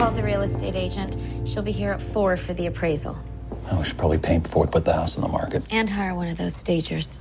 called the real estate agent. She'll be here at 4 for the appraisal. Oh, we should probably paint before we put the house on the market. And hire one of those stagers.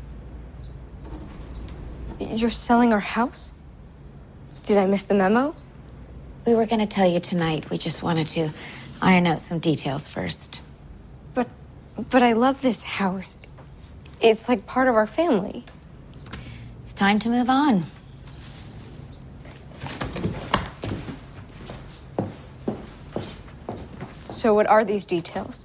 You're selling our house? Did I miss the memo? We were going to tell you tonight. We just wanted to iron out some details first. But I love this house. It's like part of our family. It's time to move on. So what are these details?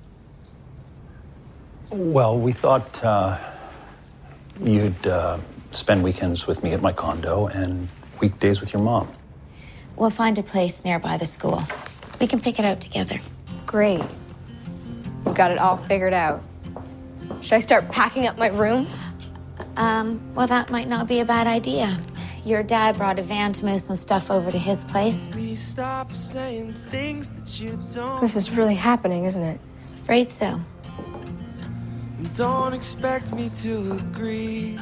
Well, we thought you'd spend weekends with me at my condo and weekdays with your mom. We'll find a place nearby the school. We can pick it out together. Great. We've got it all figured out. Should I start packing up my room? Well, that might not be a bad idea. Your dad brought a van to move some stuff over to his place. Please stop saying things that you don't. This is really happening, isn't it? Afraid so. Don't expect me to agree.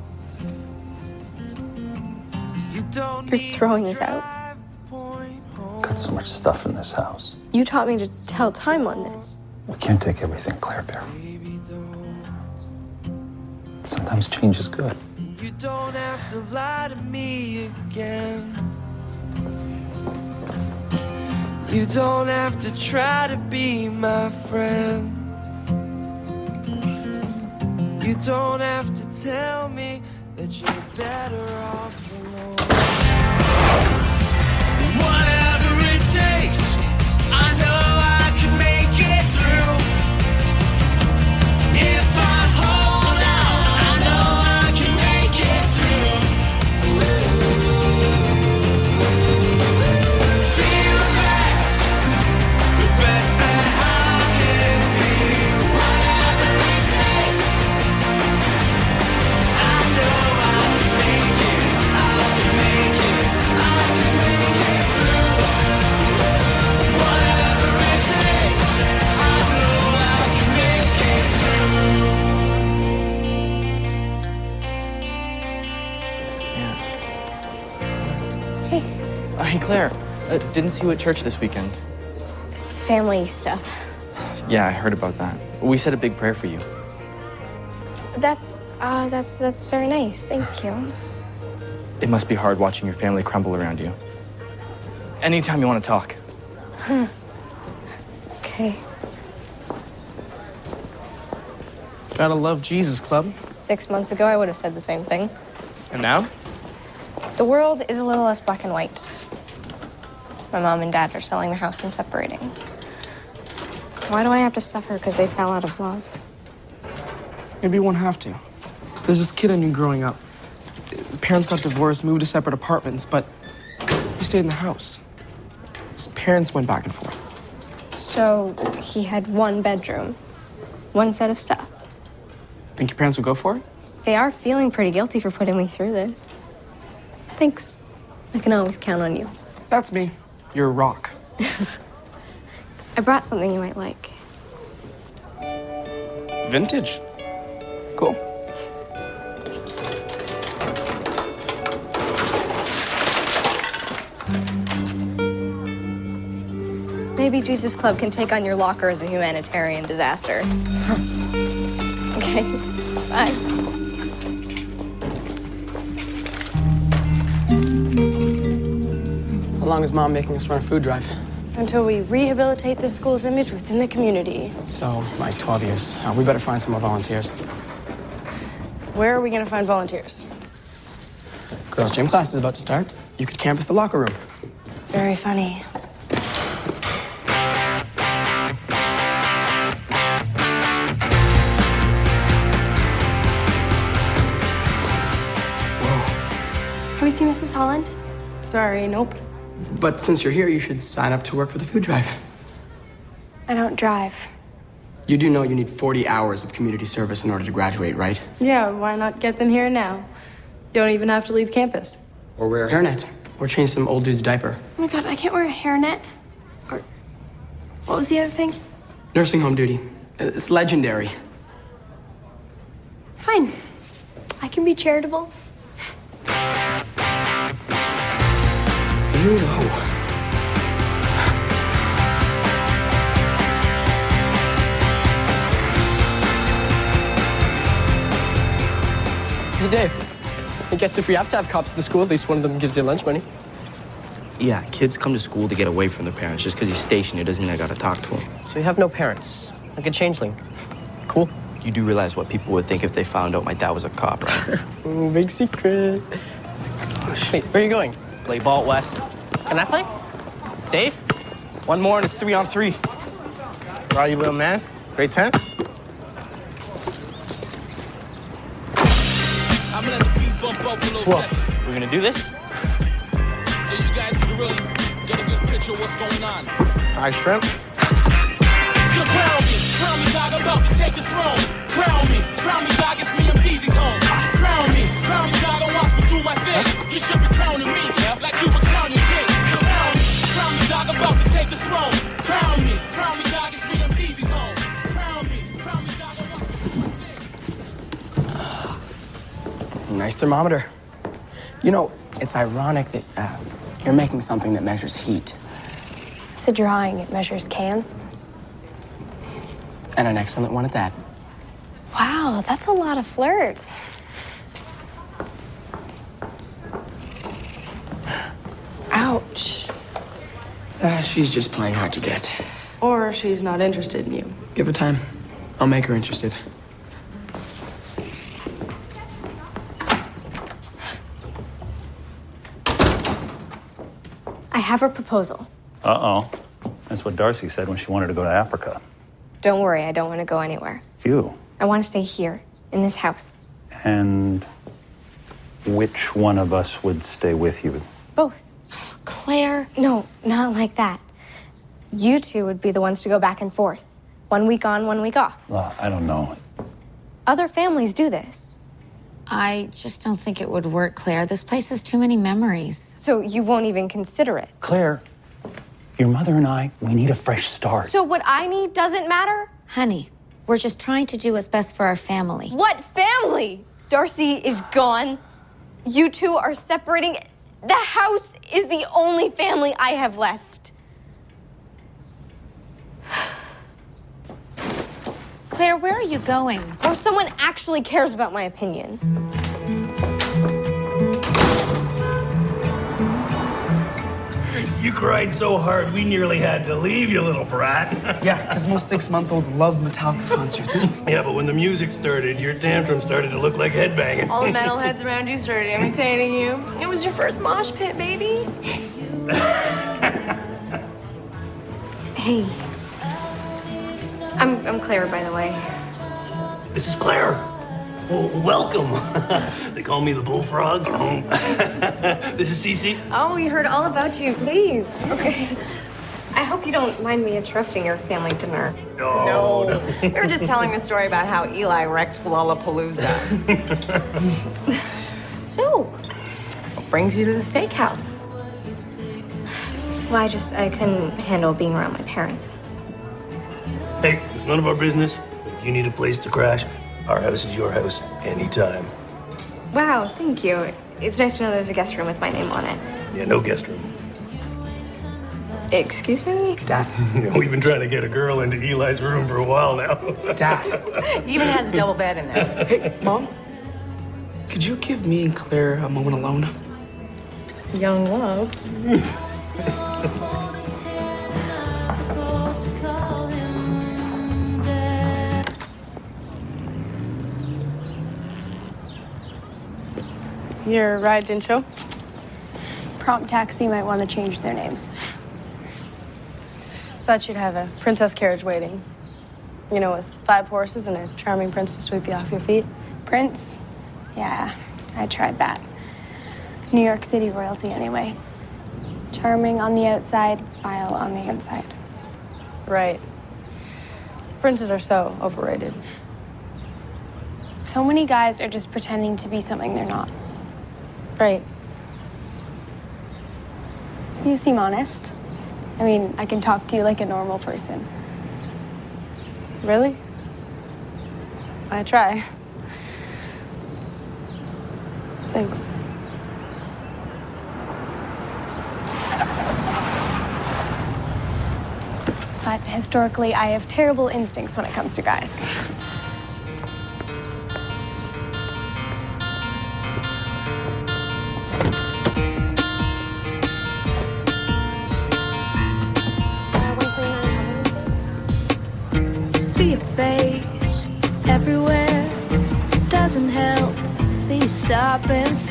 You don't You're throwing this out. Got so much stuff in this house. You taught me to tell time on this. We can't take everything, Claire Bear. Sometimes change is good. You don't have to lie to me again. You don't have to try to be my friend. You don't have to tell me that you're better off alone. Whatever it takes, I know I can make it through. If I hold out, I know I can make it through. Be the best that I can be. Whatever it takes, I know I can make it. I can make it. I can make it through. Whatever it takes, I know I can make it through. Hey, Claire. Didn't see you at church this weekend. It's family stuff. Yeah, I heard about that. We said a big prayer for you. That's very nice. Thank you. It must be hard watching your family crumble around you. Anytime you want to talk. Okay. Gotta love Jesus Club. 6 months ago, I would have said the same thing. And now? The world is a little less black and white. My mom and dad are selling the house and separating. Why do I have to suffer because they fell out of love? Maybe you won't have to. There's this kid I knew growing up. His parents got divorced, moved to separate apartments, but he stayed in the house. His parents went back and forth. So he had one bedroom, one set of stuff. Think your parents would go for it? They are feeling pretty guilty for putting me through this. Thanks. I can always count on you. That's me. You're a rock. I brought something you might like. Vintage. Cool. Maybe Jesus Club can take on your locker as a humanitarian disaster. Okay, bye. How long is Mom making us run a food drive? Until we rehabilitate the school's image within the community. So, like 12 years. We better find some more volunteers. Where are we gonna find volunteers? Girls' gym class is about to start. You could campus the locker room. Very funny. Have you seen Mrs. Holland? Sorry, nope. But since you're here, you should sign up to work for the food drive. I don't drive. You do know you need 40 hours of community service in order to graduate, right? Yeah, why not get them here now? Don't even have to leave campus. Or wear a hairnet. Or change some old dude's diaper. Oh my god, I can't wear a hairnet. Or what was the other thing? Nursing home duty. It's legendary. Fine. I can be charitable. You know. Hey, Dave. I guess if we have to have cops at the school, at least one of them gives you lunch money. Yeah, kids come to school to get away from their parents. Just because he's stationed here doesn't mean I gotta talk to him. So you have no parents, like a changeling. Cool. You do realize what people would think if they found out my dad was a cop, right? Ooh, big secret. Gosh. Wait, where are you going? Play ball, Wes. Can I play? Dave? One more and it's 3-on-3. Where are you, little man? Grade 10? I'm gonna let the beat bump up for a little second. We're gonna do this? So you guys can really get a good picture of what's going on. Hi, shrimp. So crown me, dog, I'm about to take the throne. Crown me, dog, it's me, I'm Deezy's home. Crown me, dog, don't watch me do my thing. You should be crowning me, like you were crowning king. So crown me, dog, I'm about to take the throne. Crown me, dog, it's me, I'm Deezy's home. Crown me, dog, don't watch me do my thing. Nice thermometer. You know, it's ironic that you're making something that measures heat. It's a drawing. It measures cans. And an excellent one at that. Wow, that's a lot of flirts. Ouch. She's just playing hard to get. Or she's not interested in you. Give her time. I'll make her interested. I have a proposal. Uh-oh. That's what Darcy said when she wanted to go to Africa. Don't worry, I don't want to go anywhere. Phew. I want to stay here, in this house. And which one of us would stay with you? Both. Claire, No, not like that. You two would be the ones to go back and forth. 1 week on, 1 week off. Well, I don't know. Other families do this. I just don't think it would work, Claire. This place has too many memories. So you won't even consider it. Claire, your mother and I, we need a fresh start. So what I need doesn't matter? Honey, we're just trying to do what's best for our family. What family? Darcy is gone. You two are separating. The house is the only family I have left. Claire, where are you going? Or someone actually cares about my opinion. You cried so hard, we nearly had to leave, you little brat. Yeah, because most 6-month-olds love Metallica concerts. Yeah, but when the music started, your tantrum started to look like headbanging. All the metalheads around you started imitating you. It was your first mosh pit, baby. Hey. I'm Claire, by the way. This is Claire. Well, welcome. They call me the bullfrog. This is Cece. Oh, we heard all about you. Please. Okay. I hope you don't mind me interrupting your family dinner. No. We were just telling the story about how Eli wrecked Lollapalooza. So, what brings you to the steakhouse? Well, I couldn't handle being around my parents. Hey, it's none of our business. If you need a place to crash, our house is your house anytime. Wow, thank you. It's nice to know there's a guest room with my name on it. Yeah, no guest room. Excuse me? Dad. We've been trying to get a girl into Eli's room for a while now. Dad. He even has a double bed in there. Hey, Mom. Could you give me and Claire a moment alone? Young love. Your ride didn't show? Prompt Taxi might want to change their name. Thought you'd have a princess carriage waiting. You know, with 5 horses and a charming prince to sweep you off your feet. Prince? Yeah, I tried that. New York City royalty, anyway. Charming on the outside, vile on the inside. Right. Princes are so overrated. So many guys are just pretending to be something they're not. Right. You seem honest. I mean, I can talk to you like a normal person. Really? I try. Thanks. But historically, I have terrible instincts when it comes to guys.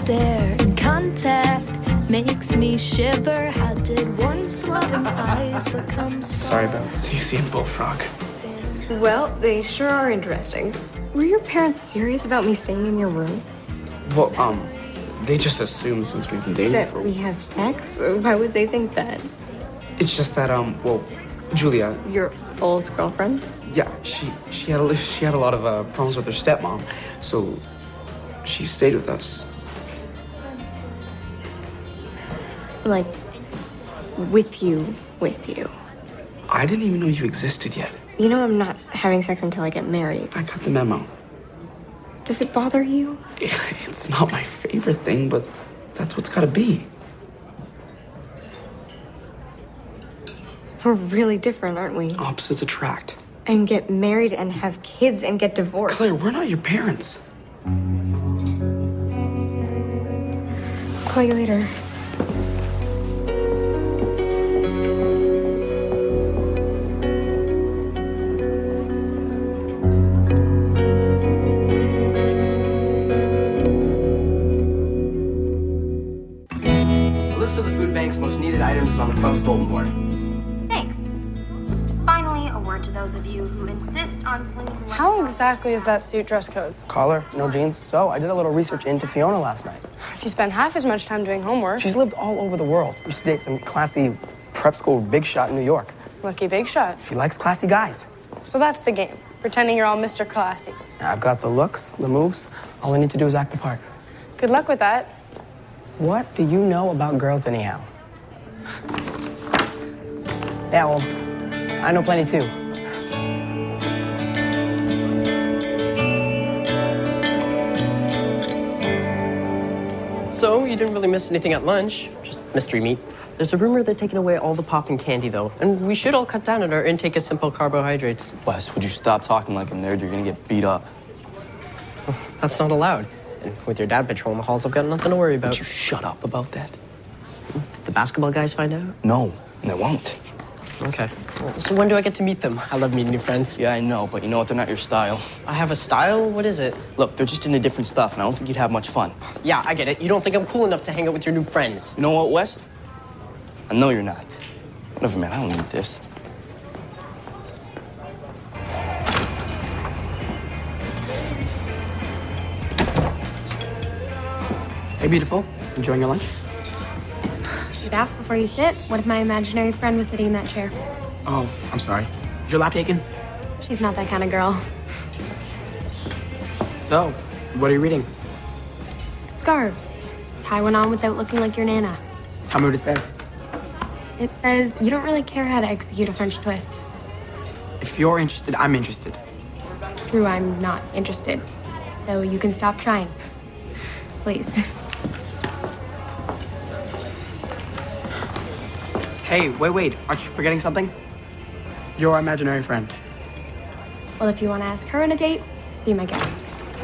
stare and contact makes me shiver. How did once loving eyes become so... Sorry about Cece and Bullfrog. Well, they sure are interesting. Were your parents serious about me staying in your room? Well, they just assume since we've been dating That for... we have sex? Why would they think that? It's just that, well, Julia... Your old girlfriend? Yeah, she had a lot of problems with her stepmom, so she stayed with us. Like, with you. I didn't even know you existed yet. You know I'm not having sex until I get married. I got the memo. Does it bother you? It's not my favorite thing, but that's what's gotta be. We're really different, aren't we? Opposites attract. And get married and have kids and get divorced. Claire, we're not your parents. I'll call you later. A list of the food bank's most needed items is on the club's bulletin board. Thanks. Finally, a word to those of you who insist on flinging... How exactly is that suit dress code? Collar, no jeans. So, I did a little research into Fiona last night. If you spend half as much time doing homework... She's lived all over the world. Used to date some classy prep school big shot in New York. Lucky big shot. She likes classy guys. So that's the game. Pretending you're all Mr. Classy. I've got the looks, the moves. All I need to do is act the part. Good luck with that. What do you know about girls anyhow? Yeah, well, I know plenty too. So, you didn't really miss anything at lunch. Just mystery meat. There's a rumor they're taking away all the pop and candy, though. And we should all cut down on our intake of simple carbohydrates. Wes, would you stop talking like a nerd? You're gonna get beat up. That's not allowed. And with your dad patrolling the halls, I've got nothing to worry about. Would you shut up about that? Did the basketball guys find out? No, and they won't. Okay. Well, so when do I get to meet them? I love meeting new friends. Yeah, I know, but you know what? They're not your style. I have a style? What is it? Look, they're just into different stuff, and I don't think you'd have much fun. Yeah, I get it. You don't think I'm cool enough to hang out with your new friends. You know what, Wes? I know you're not. Never mind, I don't need this. Hey, beautiful. Enjoying your lunch? You'd ask before you sit. What if my imaginary friend was sitting in that chair? Oh, I'm sorry. Is your lap taken? She's not that kind of girl. So, what are you reading? Scarves. Tie one on without looking like your Nana. Tell me what it says. It says you don't really care how to execute a French twist. If you're interested, I'm interested. True, I'm not interested. So you can stop trying. Please. Hey, wait. Aren't you forgetting something? Your imaginary friend. Well, if you want to ask her on a date, be my guest.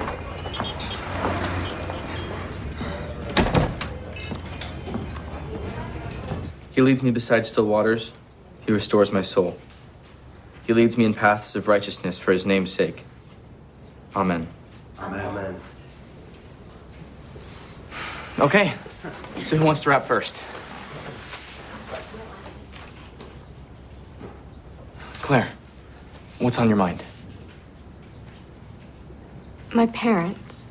He leads me beside still waters. He restores my soul. He leads me in paths of righteousness for his name's sake. Amen. Amen. Okay, so who wants to rap first? Claire, what's on your mind? My parents.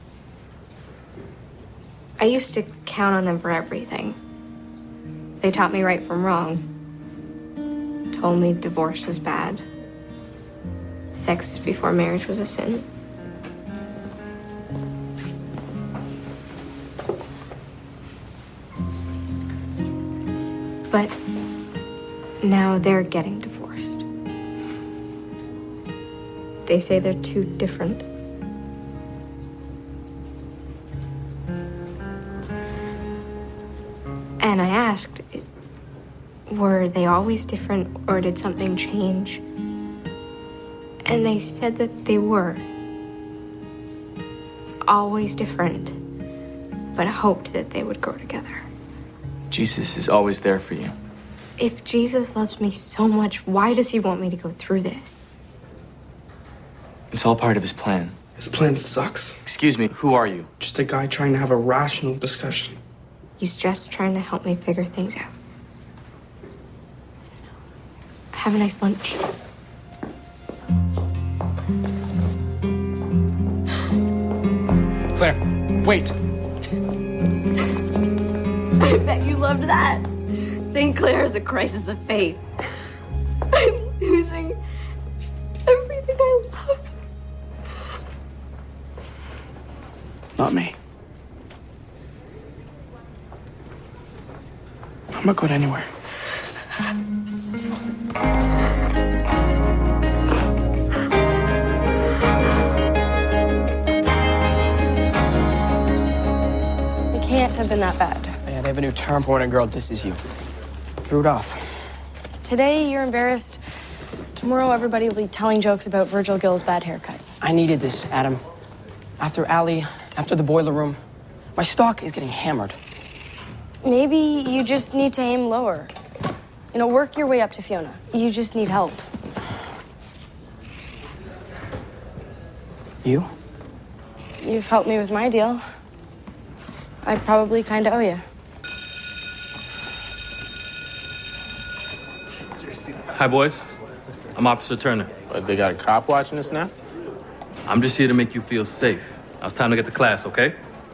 I used to count on them for everything. They taught me right from wrong. Told me divorce was bad. Sex before marriage was a sin. But now they're getting divorced. They say they're too different. And I asked, were they always different or did something change? And they said that they were. Always different, but hoped that they would grow together. Jesus is always there for you. If Jesus loves me so much, why does he want me to go through this? It's all part of his plan. This plan sucks. Excuse me, who are you? Just a guy trying to have a rational discussion. He's just trying to help me figure things out. Have a nice lunch. Claire, wait. I bet you loved that. St. Clair is a crisis of faith. I'm losing everything I love. Not me. I'm not going anywhere. It can't have been that bad. Yeah, they have a new term for when a girl disses you. Threw it off. Today, you're embarrassed. Tomorrow, everybody will be telling jokes about Virgil Gill's bad haircut. I needed this, Adam. After Allie, after the boiler room, my stock is getting hammered. Maybe you just need to aim lower. You know, work your way up to Fiona. You just need help. You? You've helped me with my deal. I probably kind of owe you. Hi, boys. I'm Officer Turner. But they got a cop watching us now? I'm just here to make you feel safe. Now it's time to get to class, okay?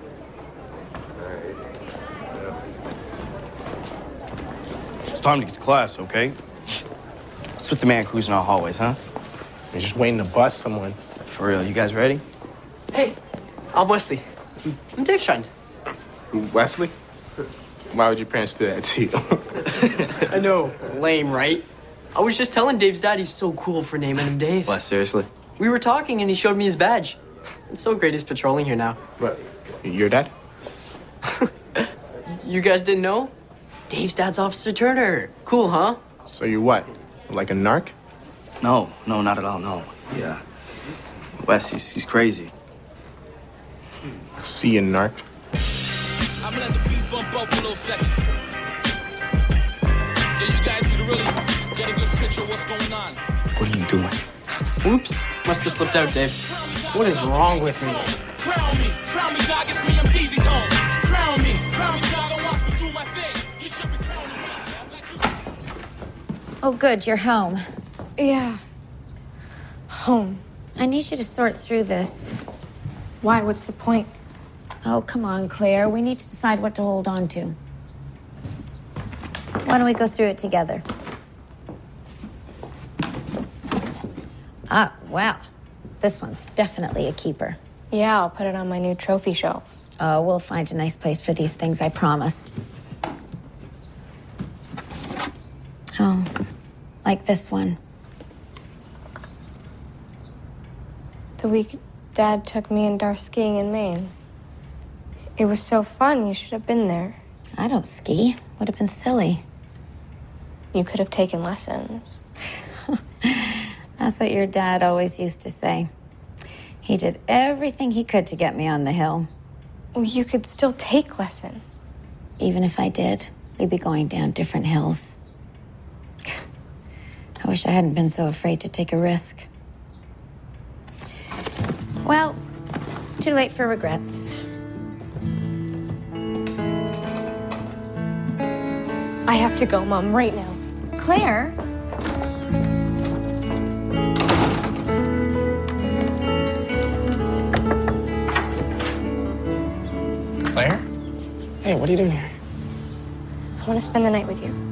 It's time to get to class, okay? What's with the man cruising our hallways, huh? We're just waiting to bust someone. For real, you guys ready? Hey, I'm Wesley. I'm Dave's friend. Wesley? Why would your parents do that to you? I know. Lame, right? I was just telling Dave's dad he's so cool for naming him Dave. What, seriously? We were talking and he showed me his badge. It's so great he's patrolling here now. What? Your dad? You guys didn't know? Dave's dad's Officer Turner. Cool, huh? So you're what? Like a narc? No, not at all, no. Yeah. Wes, he's crazy. See you, narc. I'm gonna let the beat bump up for a little second. So you guys can really get a good picture of what's going on. What are you doing? Oops. Must have slipped out, Dave. What is wrong with me? Crown me, dog, it's me, I'm DZ's home. Crown me, dog, and watch me do my thing. You should be crowning me. Oh, good, you're home. Yeah. Home. I need you to sort through this. Why? What's the point? Oh, come on, Claire. We need to decide what to hold on to. Why don't we go through it together? Ah, well, this one's definitely a keeper. Yeah, I'll put it on my new trophy shelf. Oh, we'll find a nice place for these things, I promise. Oh, like this one. The week Dad took me and Darth skiing in Maine. It was so fun. You should have been there. I don't ski. Would have been silly. You could have taken lessons. That's what your dad always used to say. He did everything he could to get me on the hill. Well, you could still take lessons. Even if I did, we'd be going down different hills. I wish I hadn't been so afraid to take a risk. Well, it's too late for regrets. I have to go, Mom, right now. Claire? Claire? Hey, what are you doing here? I want to spend the night with you.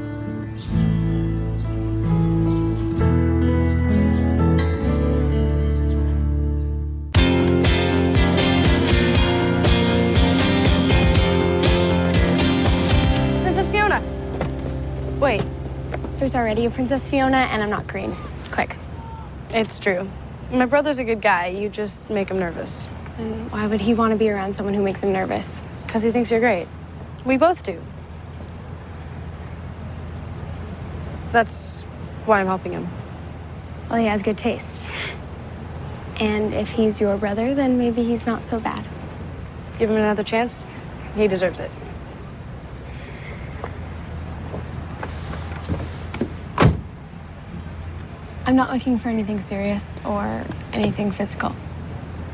Princess Fiona! Wait, There's already a Princess Fiona, and I'm not green. Quick. it's true. My brother's a good guy. You just make him nervous. And why would he want to be around someone who makes him nervous? Because he thinks you're great. We both do. That's why I'm helping him. Well, he has good taste. And if he's your brother, then maybe he's not so bad. Give him another chance. He deserves it. I'm not looking for anything serious or anything physical.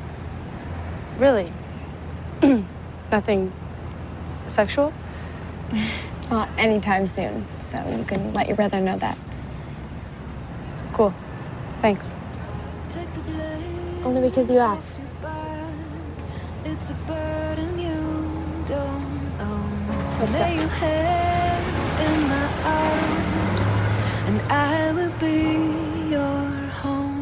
Really? Nothing sexual? Not anytime soon, so you can let your brother know that. Cool. Thanks. Only because you asked. It's a burden you don't own. Let's go. Lay your head in my arms, and I will be your home.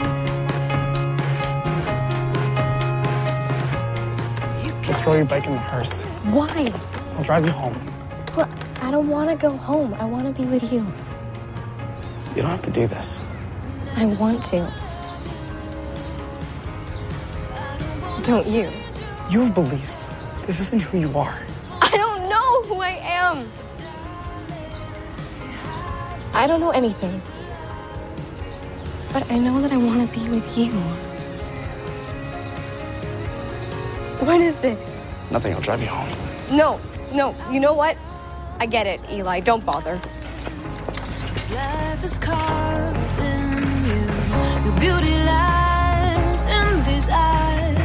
Let's throw your bike in the hearse. Why? I'll drive you home. But I don't want to go home. I want to be with you. You don't have to do this. I want to. Don't you? You have beliefs. This isn't who you are. I don't know who I am. I don't know anything. But I know that I want to be with you. What is this? Nothing. I'll drive you home. No. You know what? I get it, Eli. Don't bother. This life is carved in you. Your beauty lies in these eyes.